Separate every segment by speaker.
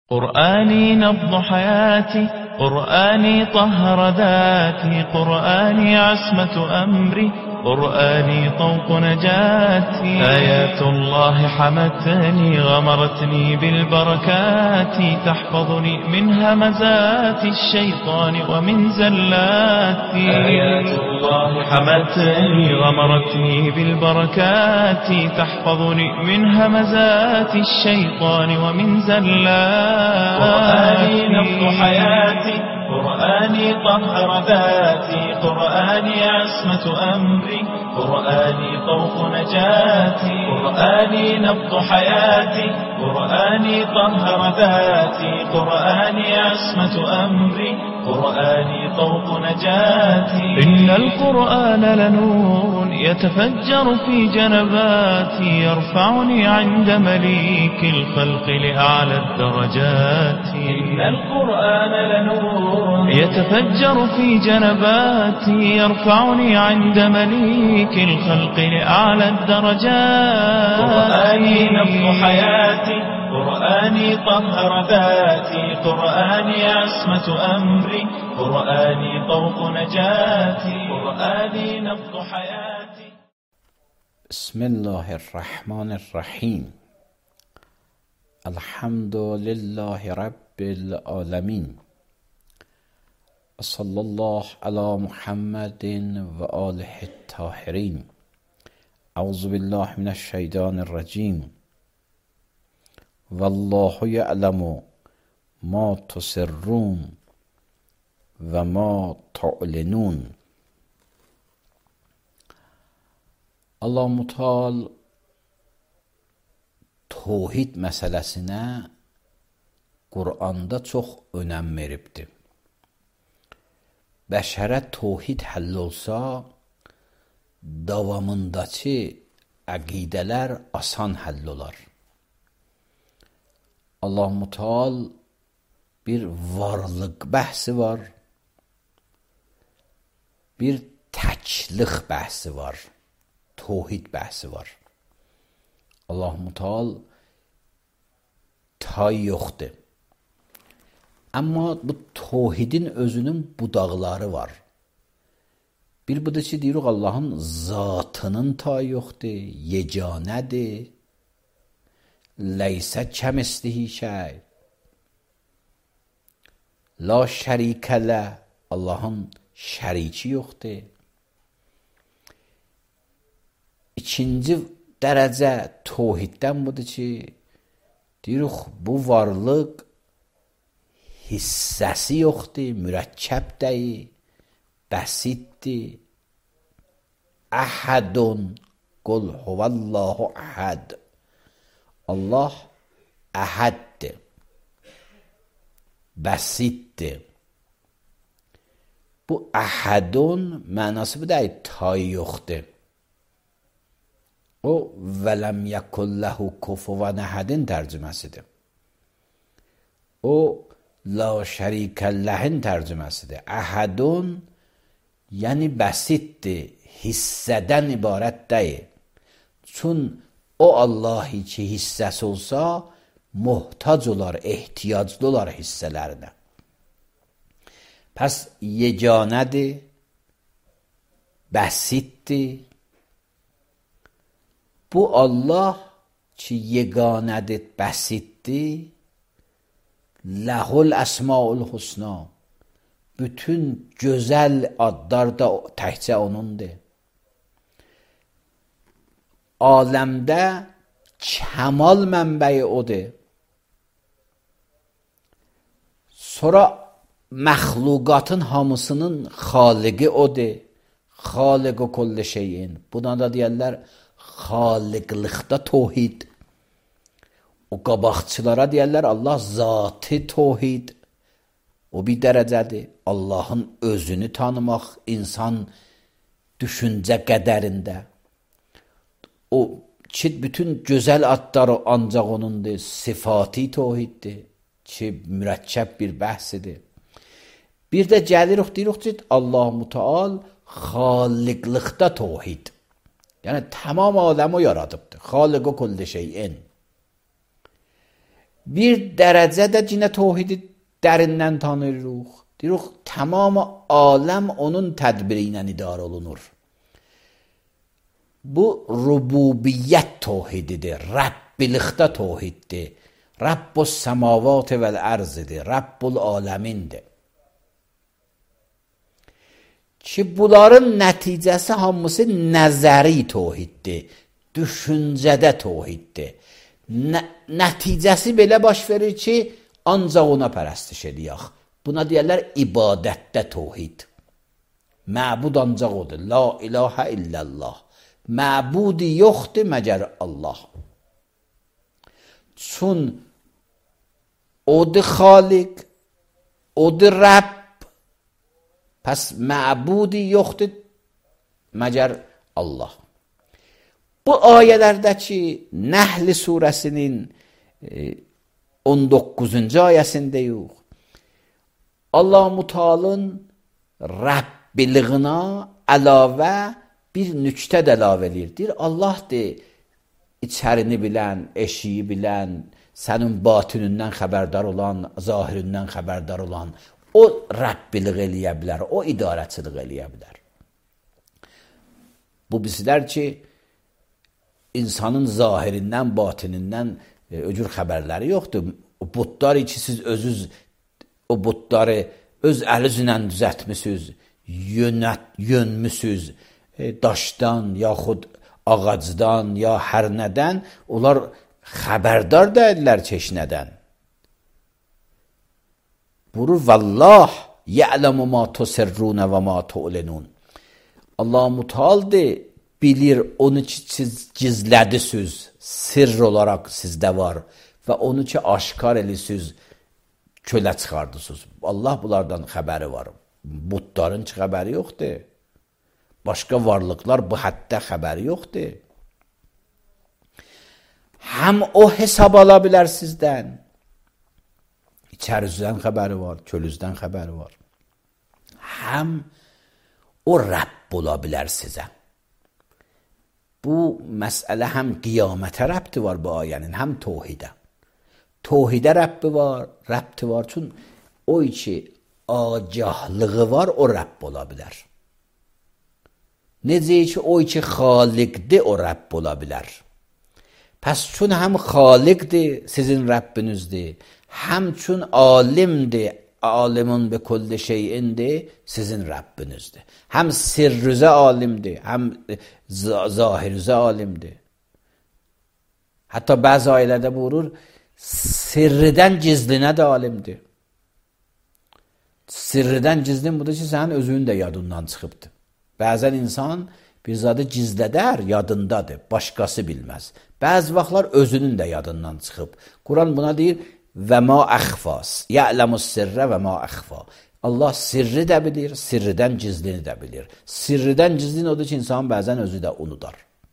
Speaker 1: قرآني نبض حياتي، قرآني طهر ذاتي، قرآني عصمة أمري، قرآني طوق نجاتي. آيات الله حمتني غمرتني بالبركات، تحفظني من همزات الشيطان ومن زلاتي. آيات الله حمتني غمرتني بالبركات، تحفظني من همزات الشيطان ومن زلاتي. قرآني نبض حياتي، قرآني طهر ذاتي، قرآني عصمة أمري، قرآني طوق نجاتي. قرآني نبض حياتي، قرآني طهر ذاتي، قرآني عصمة أمري، قرآني طوق نجاتي. إن القرآن لنور يتفجر في جنباتي، يرفعني عند مليك الخلق لأعلى الدرجات. إن القرآن لنور يتفجر في جنباتي، يرفعني عند مليك الخلق لأعلى الدرجات. قرآني نبض حياتي، قرآني طهر ذاتي، قرآني عصمة أمري، قرآني طوق نجاتي. قرآني نبض حياتي.
Speaker 2: بسم الله الرحمن الرحیم. الحمد لله رب العالمین. صلی الله علی محمد و آله الطاهرین. اعوذ بالله من الشیطان الرجیم. والله یعلم ما تسرون و ما تعلنون. Allah Mutal tövhid məsələsinə Qur'anda çox önəm veribdir. Bəşərə tövhid həll olsa, davamındakı əqidələr asan həll olar. Allah Mutal bir varlıq bəhsi var, bir təklik bəhsi var, tövhid bəhsi var. Allah Mutal tay yoxdur. Amma bu tövhidin özünün budaqları var. Bir budur ki, deyirik Allahın zatının tay yoxdur, yeganədir. Leysə kəmislihi şəy. La şərikələ, Allahın şəriki yoxdur. İkinci dərəcə tövhiddən budur ki, deyirik bu varlıq hissəsi yoxdur, mürəkkəb deyil, bəsitdir. Əhədun, qul huvallahu əhəd. Allah əhəddir, bəsitdir. Bu əhədun mənası bu deyil, tay yoxdur. O vələm yəkulləhu kufuvan əhədin tərcüməsidir. O la şərikəlləhin tərcüməsidir. Əhədun yəni bəsitdir, hissədən ibarət deyil. Çün o Allahi ki hissəsi olsa, muhtac olar, ehtiyaclı olar hissələrinə. Pəs yeganədir, bəsitdir. Bu Allah ki yeganədir, bəsitdir, ləhul əsmaul husna. Bütün gözəl adlar da təkcə onundur. Aləmdə kəmal mənbəyi odur. Sonra məxluqatın hamısının xaliqi odur. Xaliqu kulli şeyin. Buna da deyərlər xaliqlikdə tövhid. O qabaqçılara deyərlər Allah zatı tövhid. O bir dərəcədir. Allahın özünü tanımaq insan düşüncə qədərində. O ki bütün gözəl adları ancaq onundur. Sifati tövhiddir ki mürəkkəb bir bəhsidir. Bir də gəlirik deyirik ki Allah Müteal xaliqlikdə tövhid. Yəni tamam aləmi yaradıbdır. Xaliqu kulli şeyin. bir dərəcədə yenə tövhidi dərindən tanıyırıq. Deyirik, tamam aləm onun tədbiri ilə idarə olunur. Bu rububiyyət tövhididir, Rəbbilikdə tövhiddir. Rabbus səmavat vəl ərzidir, Rabbul aləmindir. Ki bunların nəticəsi hamısı nəzəri tövhiddir, düşüncədə tövhiddir. Nəticəsi belə baş verir ki, ancaq ona pərəstiş ediyək. Buna deyərlər ibadətdə tövhid. Məbud ancaq odur. La ilahə illallah. Məbudi yoxdur məgər Allah. Çün odur xaliq, odur Rəbb. Pəs məbudi yoxdur məgər Allah. Bu ayələrdəki Nəhl surəsinin 19-cu ayəsindəyik. Allah-u Teala'nın Rəbbiliyinə əlavə bir nüktə də əlavə edir. Allahdır içərini bilən, eşiyi bilən, sənin batinindən xəbərdar olan, zahirindən xəbərdar olan. O Rəbbilik eləyə bilər, o idarəçilik eləyə bilər. Bu bizlər ki, insanın zahirindən, batinindən öcür xəbərləri yoxdur. O butları ki, siz özünüz o butları öz əlinizlə düzəltmisiniz, yönmüsünüz, daşdan, yaxud ağacdan, ya hər nədən, onlar xəbərdar deyirlər çeşnədən. Buyurur, vallah ya'lemu ma tusirrun və ma tu'linun. Allah mütealdır, bilir onu ki siz gizlədisiniz, sirr olaraq sizdə var və onu ki aşkar edirsiniz, kölə çıxardısınız. Allah bunlardan xəbəri var. Butların ki xəbəri yoxdur. Başqa varlıqlar bu həddə xəbəri yoxdur. Həm o hesab ala bilər sizdən. İçərinizdən xəbəri var, kölünüzdən xəbəri var. Həm o Rəbb ola bilər sizə. Bu məsələ həm qiyamətə rəbti var bu ayənin, həm tövhidə. Tövhidə rəbbi var, çün o ki agahlığı var, o Rəbb ola bilər. Necə ki o ki xaliqdir, o Rəbb ola bilər. Pəs çün həm xaliqdir, sizin Rəbbinizdir, həm çün alimdir, alimun bi kulli şeyindir, sizin Rəbbinizdir. Həm sirrüzə alimdir, həm zahirüzə alimdir. Hətta bəzi ailədə buyurur, sirridən gizlinə də alimdir. Sirridən gizlin budur ki, sənin özünün də yadından çıxıbdır. Bəzən insan bir zadı gizlədər, yadındadır, başqası bilməz. Bəzi vaxtlar özünün də yadından çıxıb. Quran buna deyir, və ma əxfas, ya'ləmus sirrə və ma əxfa. Allah sirri də bilir, sirridən gizlini də bilir. Sirridən gizlin odur ki, insan bəzən özü də unudar.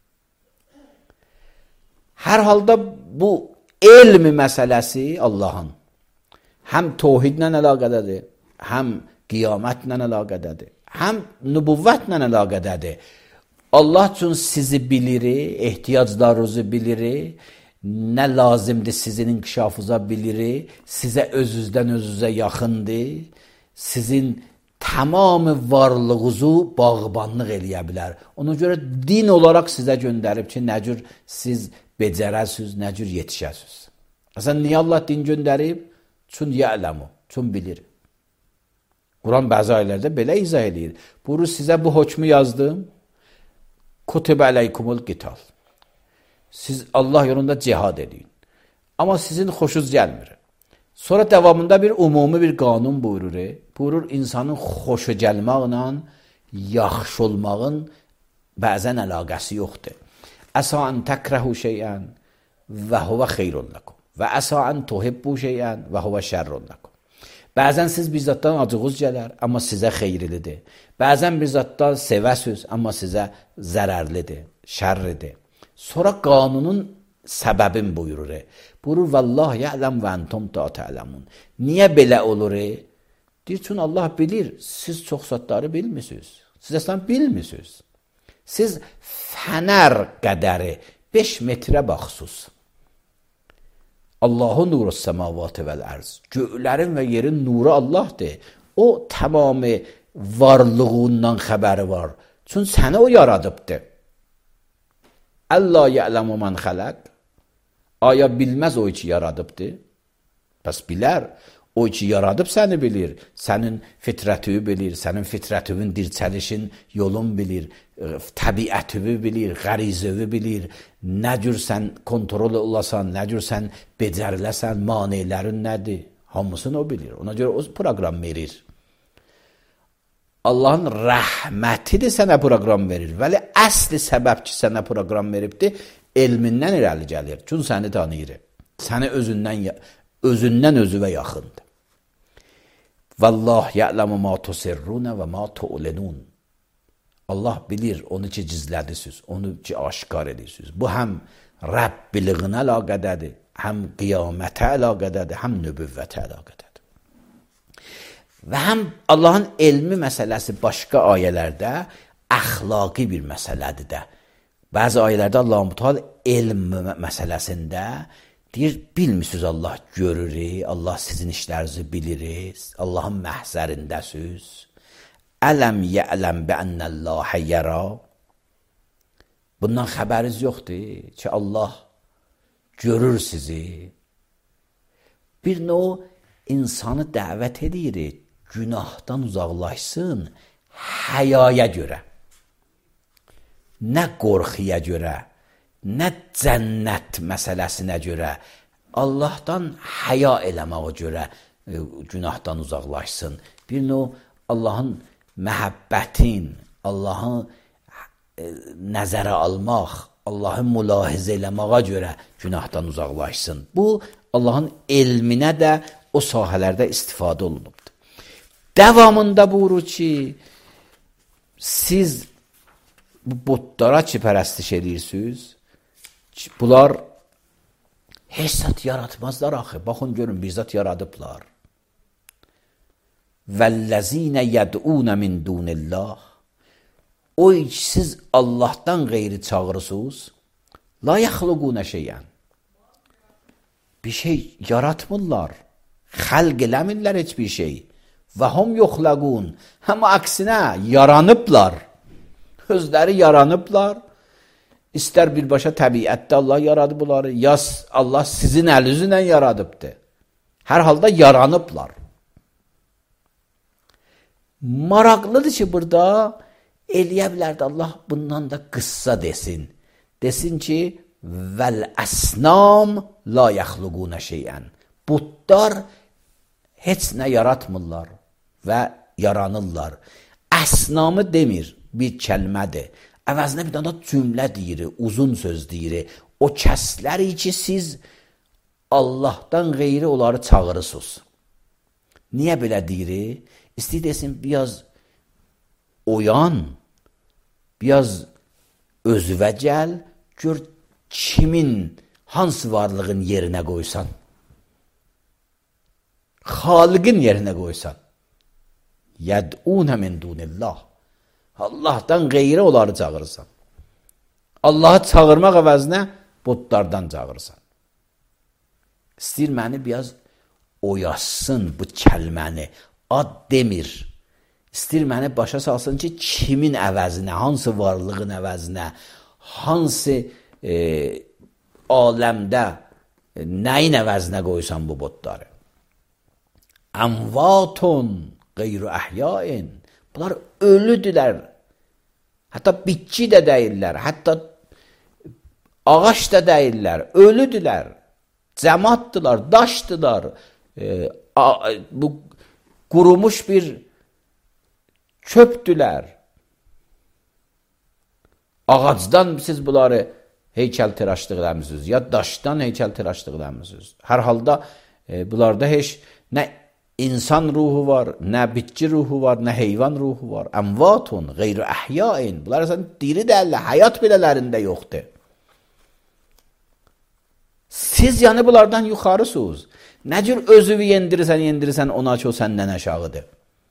Speaker 2: Hər halda bu elmi məsələsi Allahın həm tövhidlə əlaqədədir, həm qiyamətlə əlaqədədir, həm nübüvvətlə əlaqədədir. Allah üçün sizi bilir, ehtiyaclarınızı bilir, nə lazımdır sizin inkişafınıza bilir, sizə özünüzdən özünüzə yaxındır, sizin tamamı varlığınızı bağbanlıq eləyə bilər. Ona görə din olaraq sizə göndərib ki, nə cür siz becərəsiniz, nə cür yetişəsiniz. Aslında niyə Allah din göndərib? Çün ya'ləmu, çün bilir. Quran bəzi ayələrdə belə izah edir. Buyurur, sizə bu hökmü yazdım. Kutibə aleykumul qital. Siz Allah yolunda cihad edin. Amma sizin xoşunuz gəlmir. Sonra davamında bir umumi bir qanun buyurur. Buyurur, insanın xoşu gəlməklə yaxşı olmağın bəzən əlaqəsi yoxdur. Əsa ən təkrəhu şeyən və huvə xeyrun lakum. Və əsa ən tuhibbu şeyən və huvə şərrun lakum. Bəzən siz bir zatdan acığınız gələr, amma sizə xeyirlidir. Bəzən bir zatdan sevəsiz, amma sizə zərərlidir, şərridir. Sonra qanunun səbəbin buyurur. Buyurur, vallah ya'ləm və entum la ta'lemun. Niyə belə olur? Deyir, çünki Allah bilir, siz çox zatları bilmirsiniz. Siz əslən bilmirsiniz. Siz fənər qədəri 5 metrə baxsınız. Allahu nurus semavati vel arz. Göylərin və yerin nuru Allahdır. O tamamı varlığından xəbəri var. Çünki səni o yaradıbdır. Allah ya'lemu men xalaq. Aya bilməz o ki yaradıbdır? Bəs bilər. O ki yaradıb səni bilir. Sənin fitrətini bilir. Sənin fitrətinin dirçəlişin yolun bilir. Təbiətini bilir. Qərizəvi bilir. Nə cür sən kontrol olasan, nə cür sən becəriləsən, manelerin nədir? Hamısını o bilir. Ona görə o proqram verir. Allahın rəhmətidir sənə proqram verir. Vəli əsli səbəb ki sənə proqram veribdir, elmindən irəli gəlir. Çünki səni tanıyır. Səni özündən özüvə yaxındır. Vallah ya'lamu ma tusirrun və ma tu'linun. Allah bilir onu ki gizlədisiniz, onu ki aşkar edirsiniz. Bu həm Rəbbiliyinə əlaqədədir, həm qiyamətə əlaqədədir, həm nübüvvətə əlaqədədir. Və həm Allahın elmi məsələsi başqa ayələrdə əxlaqi bir məsələdir də. Bəzi ayələrdə Allah-u Teala elm məsələsində deyir, bilmirsiniz Allah görür, Allah sizin işlərinizi bilir, Allahın məhzərindəsiniz. Ələm ya'ləm bi'ennəllâhe yərə. Bundan xəbəriniz yoxdur ki, Allah görür sizi. Bir növ insanı dəvət edir, günahdan uzaqlaşsın, həyaya görə. Nə qorxuya görə, nə cənnət məsələsinə görə, Allahdan həya eləməyə görə günahdan uzaqlaşsın. Bir növ Allahın məhəbbətin, Allahı nəzərə almaq, Allahı mülahizə eləməyə görə günahdan uzaqlaşsın. Bu, Allahın elminə də o sahələrdə istifadə olunubdur. Davamında buyurur ki, siz bu botlara ki pərəstiş edirsiniz, bunlar heç zat yaratmazlar axı. Baxın, görün, bir zat yaradıblar. وَالَّذ۪ينَ يَدْعُونَ مِنْ دُونِ اللّٰهِ. O siz Allah'tan gayri çağırırsınız. لَا يَخْلُقُونَ شَيْئًا. Bir şey yaratmırlar. Xəlq eləmirlər heç bir şey. وَهُمْ يُخْلَقُونَ. Ama aksinə yaranıblar. Özləri yaranıblar. İstər birbaşa təbiətdə Allah yaradı bunları, ya Allah sizin əlinizlə yaradıbdır. Hər halda yaranıblar. Maraqlıdır ki, burada eləyə bilər də Allah bundan da qıssa desin. Desin ki, vəl əsnam la yaxluquna şeyən. Butlar heç nə yaratmırlar və yaranırlar. Əsnamı demir, bir kəlmədir. Əvəzinə bir dana cümlə deyir, uzun söz deyir. O kəsləri ki, siz Allah'tan qeyri onları çağırırsınız. Niyə belə deyir? İstəyir desin, biraz oyan, biraz özüvə gəl, gör kimin, hansı varlığın yerinə qoysan. Xaliqin yerinə qoysan. Yəd'unə min dunillah. Allah'tan qeyri onları çağırırsan. Allah'ı çağırmaq əvəzinə butlardan çağırırsan. İstəyir məni biraz oyasın bu kəlməni. Ad demir. İstəyir məni başa salsın ki, kimin əvəzinə, hansı varlığın əvəzinə, hansı aləmdə, nəyin əvəzinə qoysan bu butları. Əmvatun qeyru əhyain. Bunlar ölüdülər. Hətta bitki də deyirlər. Hətta ağac da deyirlər. Ölüdülər. Cəmatdılar, daşdılar. Bu qurumuş bir çöpdülər. Ağacdan siz bunları heykəl tıraşlıq eləmişsiniz. Ya daşdan heykəl tıraşlıq eləmişsiniz. Hər halda bunlarda heç nə İnsan ruhu var, nə bitki ruhu var, nə heyvan ruhu var. Əmvatun, qeyri əhyain. Bunlar əsən diri dəllə, həyat bilələrində yoxdur. Siz yəni bunlardan yuxarısınız. Nə cür özünü yendirirsən, ona ki o səndən aşağıdır.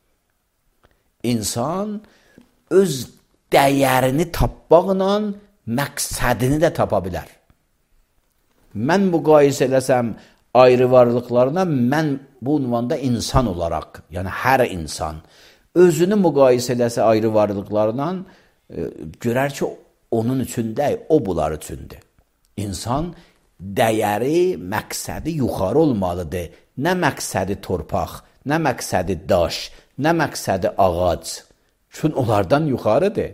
Speaker 2: İnsan öz dəyərini tapmaqla məqsədini də tapa bilər. Mən müqayisə eləsəm, ayrı varlıqlarına mən bu ünvanda insan olaraq, yəni hər insan özünü müqayisə eləsə ayrı varlıqlarla görər ki, onun üçün deyil, o bunlar üçündür. İnsan dəyəri, məqsədi yuxarı olmalıdır. Nə məqsədi torpaq, nə məqsədi daş, nə məqsədi ağac. Çünki onlardan yuxarıdır.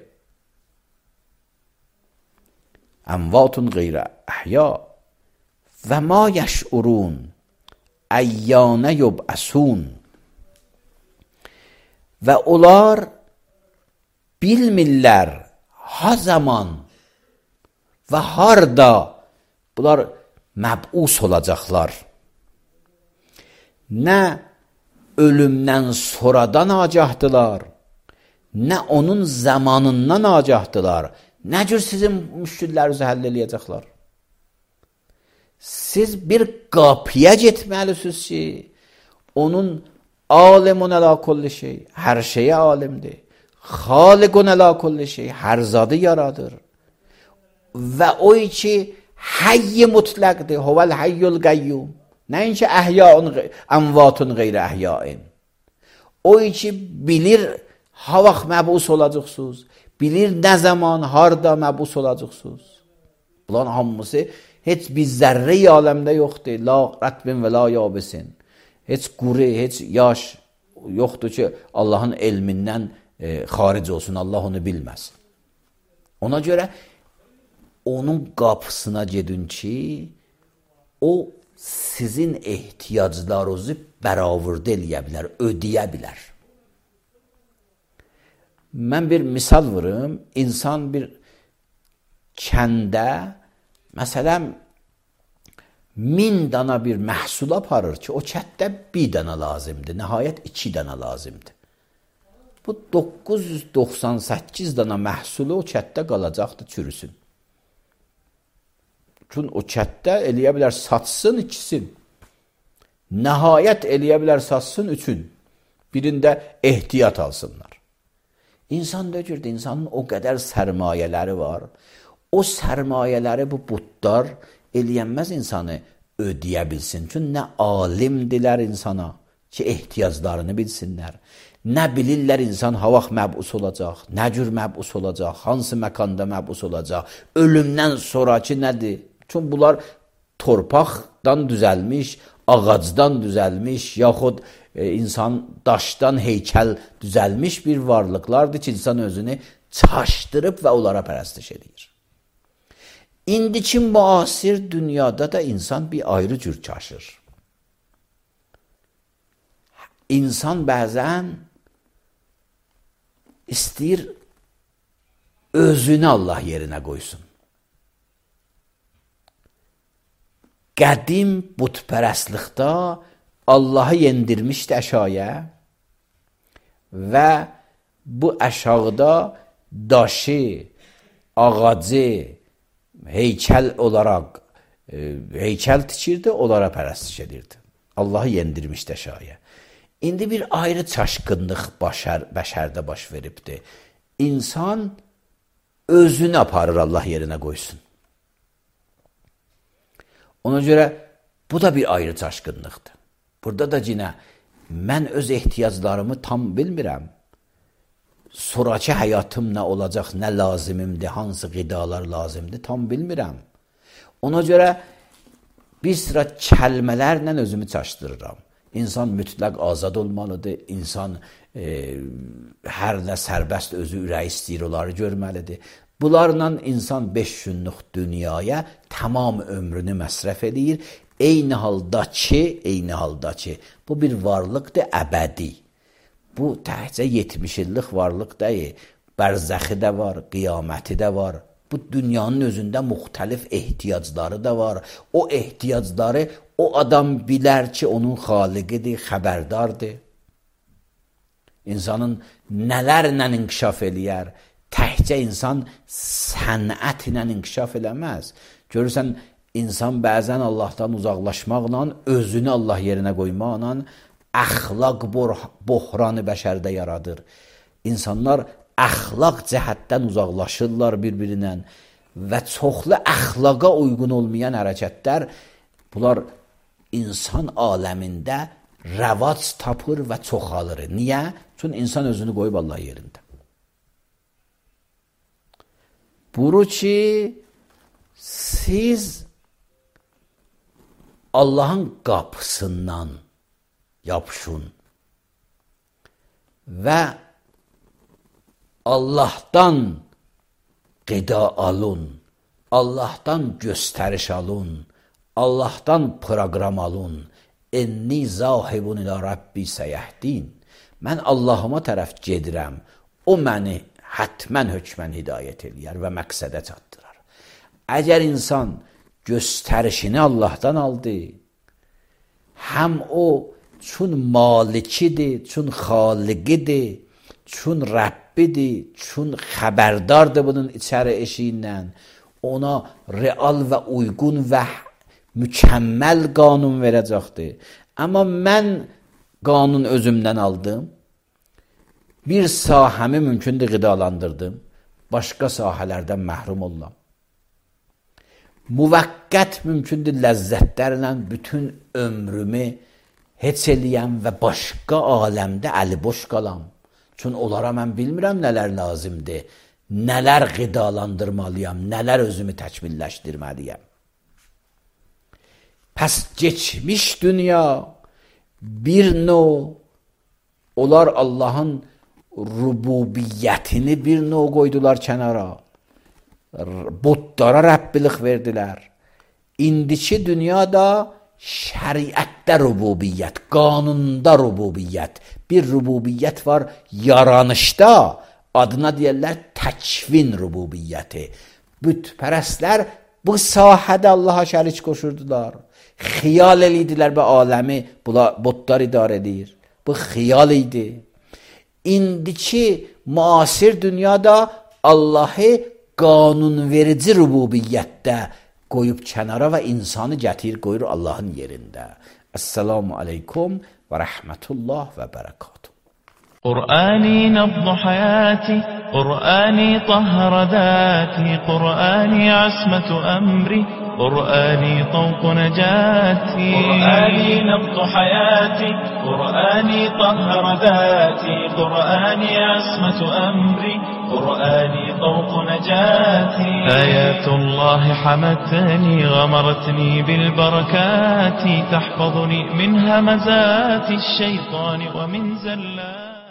Speaker 2: Əmvatun qeyrə əhya və ma yəş'urun əyyənə yub'əsun. Və onlar bilmirlər ha zaman və harda bunlar məb'us olacaqlar. Nə ölümdən sonradan agahdılar, nə onun zamanından agahdılar. Nə cür sizin müşkillərinizi həll eləyəcəklər? Siz bir qapıya getməlisiniz ki, onun alimun əla kulli şey, hər şeyə alimdir. Xaliqun əla kulli şey, hər zadı yaradır. Və o ki, hayy mutlaqdır, huvel hayyul qayyum. Nəinki əhyaun, əmvatun qeyrə əhyain. O ki, bilir ha vaxt məbus olacaqsınız, bilir nə zaman, harda məbus olacaqsınız. Bunların hamısı heç bir zərrə-i aləmdə yoxdur. La rətbin və la yabisin. Heç quru, heç yaş yoxdur ki, Allahın elmindən xaric olsun, Allah onu bilməz. Ona görə onun qapısına gedin ki, o sizin ehtiyaclarınızı bərabərdə eləyə bilər, ödəyə bilər. Mən bir misal vurum, insan bir kəndə, məsələn, 1000 dana bir məhsul aparır ki, o kətdə 1 dana lazımdır, nəhayət 2 dana lazımdır. Bu 998 dana məhsulu o kətdə qalacaqdır, çürüsün. Çünki o kətdə eləyə bilər satsın, ikisin. Nəhayət eləyə bilər satsın, üçün. Birində ehtiyat alsınlar. İnsan da cürdür, insanın o qədər sərmayələri var. O sərmayələri bu butlar eləyənməz insanı ödəyə bilsin. Çünki nə alimdilər insana ki, ehtiyaclarını bilsinlər. Nə bilirlər insan ha vaxt məbus olacaq, nə cür məbus olacaq, hansı məkanda məbus olacaq, ölümdən sonraki nədir? Çünki bunlar torpaqdan düzəlmiş, ağacdan düzəlmiş, yaxud insan daşdan heykəl düzəlmiş bir varlıqlardır ki, insan özünü çaşdırıb və onlara pərəstiş edir. İndiki müasir dünyada da insan bir ayrı cür çaşır. İnsan bəzən istəyir özünü Allah yerinə qoysun. Qədim butpərəstlikdə Allahı yendirmişdi əşaya və bu əşağıda daşı, ağacı, heykəl olaraq heykəl tikirdi, onlara pərəstiş edirdi. Allahı yendirmişdi əşaya. İndi bir ayrı çaşqınlıq bəşərdə baş veribdi. İnsan özünü aparır Allah yerinə qoysun. Ona görə bu da bir ayrı çaşqınlıqdır. Burada da yine mən öz ehtiyaclarımı tam bilmirəm. Sonraki həyatım nə olacaq, nə lazımımdır, hansı qidalar lazımdır, tam bilmirəm. Ona görə bir sıra kəlmələrlə özümü çaşdırıram. İnsan mütləq azad olmalıdır, insan hər nə sərbəst özü ürək istəyir, onları görməlidir. Bunlarla insan 5 günlük dünyaya tamam ömrünü məsrəf edir. Eyni halda ki, bu bir varlıqdır əbədi. Bu təhcə 70 illik varlıq deyil. Bərzəxi də var, qiyaməti də var. Bu dünyanın özündə müxtəlif ehtiyacları da var. O ehtiyacları o adam bilər ki, onun xaliqidir, xəbərdardır. İnsanın nələrlə inkişaf eləyər? Təhcə insan sənət ilə inkişaf eləməz. Görürsən, insan bəzən Allahdan uzaqlaşmaqla, özünü Allah yerinə qoymaqla əxlaq bohranı bəşərdə yaradır. İnsanlar əxlaq cəhətdən uzaqlaşırlar bir-birindən və çoxlu əxlaqa uyğun olmayan hərəkətlər, bunlar insan aləmində rəvac tapır və çoxalır. Niyə? Çünki insan özünü qoyub Allah yerində. Buru ki, siz Allahın qapısından yapışın və Allahdan qida alın, Allahdan göstəriş alın, Allahdan proqram alın. Enni zahibun ilə Rabbi səyəhdin. Mən Allahıma tərəf gedirəm. O məni hətmən hökmən hidayət eləyər və məqsədə çatdırar. Əgər insan göstərişini Allahdan aldı, həm o çün malikidir, çün xaliqidir, çün Rəbbidir, çün xəbərdardır bunun içəri eşiyindən, ona real və uyğun və mükəmməl qanun verəcəkdir. Amma mən qanun özümdən aldım, bir sahəmi mümkündür qidalandırdım, başqa sahələrdən məhrum olam. Müvəqqət mümkündür ləzzətlərlə bütün ömrümü heç eləyəm və başqa aləmdə əliboş qalam. Çünki onlara mən bilmirəm nələr lazımdır, nələr qidalandırmalıyam, nələr özümü təkmilləşdirməliyəm. Pəs geçmiş dünya bir növ, onlar Allahın rububiyyətini bir növ qoydular kənara. Butlara Rəbbilik verdilər. İndiki dünyada şəriətdə rububiyyət, qanunda rububiyyət. Bir rububiyyət var yaranışda, adına deyirlər təkvin rububiyyəti. Bütpərəstlər bu sahədə Allaha şərik qoşurdular. Xiyal elidilər bu aləmi, butlar idarə edir. Bu xiyal idi. İndiki müasir dünyada Allahı qanunverici rububiyyətdə qoyub kənara və insanı gətir qoyur Allahın yerində. Esselamu aleykum və rəhmətullah və bərəkatuhu.
Speaker 1: قرآني نبض حياتي قرآني طهر ذاتي قرآني عصمة أمري قرآني طوق نجاتي قرآني نبض حياتي قرآني طهر ذاتي قرآني عصمة أمري قرآني طوق نجاتي آيات الله حمتني غمرتني بالبركات تحفظني من همزات الشيطان ومن زلات